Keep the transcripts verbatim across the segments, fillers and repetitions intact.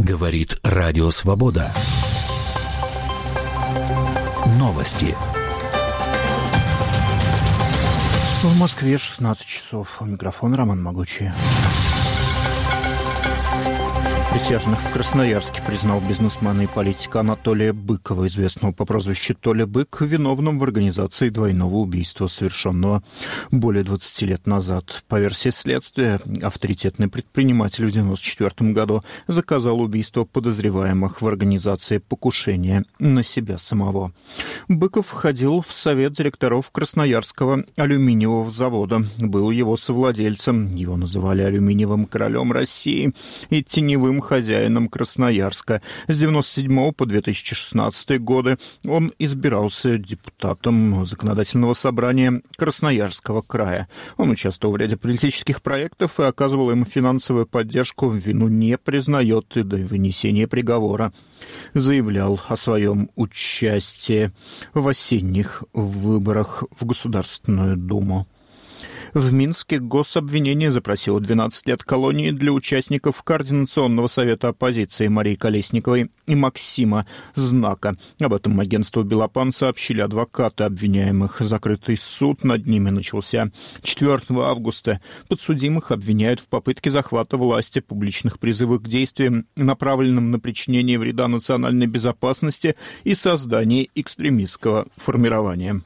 Говорит Радио Свобода. Новости. В Москве шестнадцать часов. У микрофона Роман Могучий. Присяжных в Красноярске признал бизнесмена и политика Анатолия Быкова, известного по прозвищу Толя Бык, виновным в организации двойного убийства, совершенного более двадцати лет назад. По версии следствия, авторитетный предприниматель в девяносто четвёртом году заказал убийство подозреваемых в организации покушения на себя самого. Быков входил в совет директоров Красноярского алюминиевого завода, был его совладельцем, его называли алюминиевым королем России и теневым хозяином Красноярска. С девяносто седьмого по две тысячи шестнадцатый годы он избирался депутатом Законодательного собрания Красноярского края. Он участвовал в ряде политических проектов и оказывал им финансовую поддержку, вину не признает и до вынесения приговора заявлял о своем участии в осенних выборах в Государственную Думу. В Минске гособвинение запросило двенадцать лет колонии для участников Координационного совета оппозиции Марии Колесниковой и Максима Знака. Об этом агентству «Белопан» сообщили адвокаты обвиняемых. Закрытый суд над ними начался четвёртого августа. Подсудимых обвиняют в попытке захвата власти, публичных призывах к действиям, направленным на причинение вреда национальной безопасности и создании экстремистского формирования.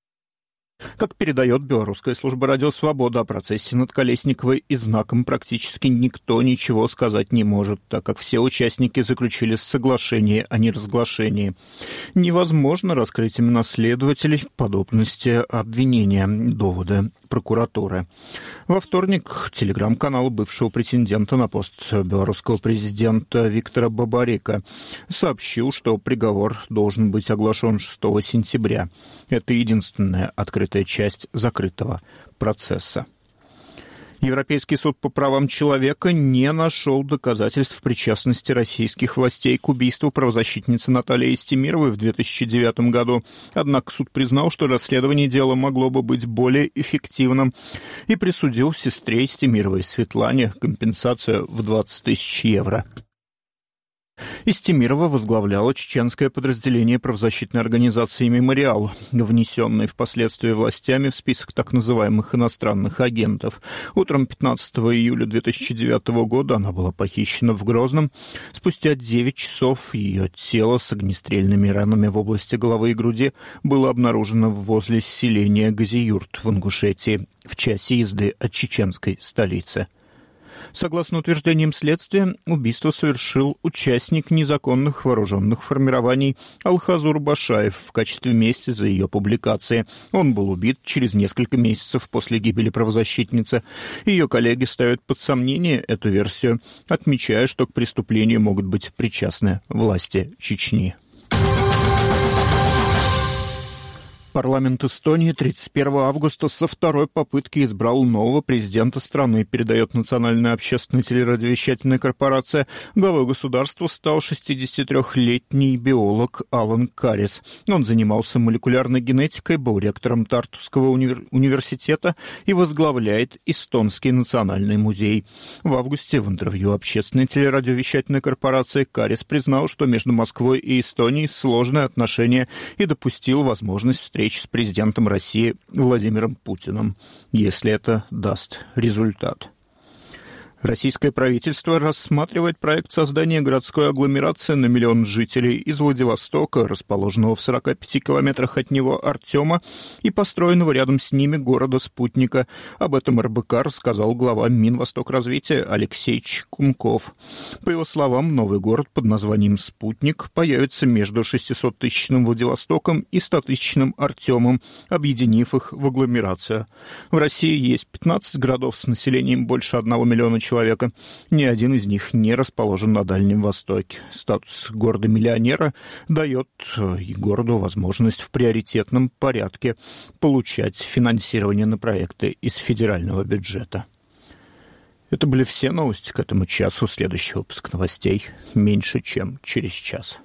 Как передает белорусская служба «Радио Свобода», о процессе над Колесниковой и Знаком практически никто ничего сказать не может, так как все участники заключили соглашение о неразглашении. Невозможно раскрыть имена следователей, подобности обвинения, доводы прокуратуры. Во вторник телеграм-канал бывшего претендента на пост белорусского президента Виктора Бабарика сообщил, что приговор должен быть оглашен шестого сентября. Это единственная открытая часть закрытого процесса. Европейский суд по правам человека не нашел доказательств причастности российских властей к убийству правозащитницы Натальи Истемировой в две тысячи девятом году. Однако суд признал, что расследование дела могло бы быть более эффективным и присудил сестре Истемировой Светлане компенсацию в двадцать тысяч евро. Истемирова возглавляла чеченское подразделение правозащитной организации «Мемориал», внесенной впоследствии властями в список так называемых иностранных агентов. Утром пятнадцатого июля две тысячи девятого года она была похищена в Грозном. Спустя девять часов ее тело с огнестрельными ранами в области головы и груди было обнаружено возле селения Газиюрт в Ингушетии, в часе езды от чеченской столицы. Согласно утверждениям следствия, убийство совершил участник незаконных вооруженных формирований Алхазур Башаев в качестве мести за ее публикации. Он был убит через несколько месяцев после гибели правозащитницы. Ее коллеги ставят под сомнение эту версию, отмечая, что к преступлению могут быть причастны власти Чечни. Парламент Эстонии тридцать первого августа со второй попытки избрал нового президента страны, передает Национальная общественная телерадиовещательная корпорация. Главой государства стал шестидесятитрёхлетний биолог Алан Карис. Он занимался молекулярной генетикой, был ректором Тартуского универ... университета и возглавляет Эстонский национальный музей. В августе в интервью общественной телерадиовещательной корпорации Карис признал, что между Москвой и Эстонией сложные отношения и допустил возможность встречи с президентом России Владимиром Путиным, если это даст результат. Российское правительство рассматривает проект создания городской агломерации на миллион жителей из Владивостока, расположенного в сорока пяти километрах от него Артема, и построенного рядом с ними города-спутника. Об этом эр бэ ка рассказал глава Минвостокразвития Алексей Чкунков. По его словам, новый город под названием «Спутник» появится между шестисоттысячным Владивостоком и стотысячным Артемом, объединив их в агломерацию. В России есть пятнадцать городов с населением больше одного миллиона человек. Человека. Ни один из них не расположен на Дальнем Востоке. Статус города-миллионера дает городу возможность в приоритетном порядке получать финансирование на проекты из федерального бюджета. Это были все новости к этому часу. Следующий выпуск новостей меньше, чем через час.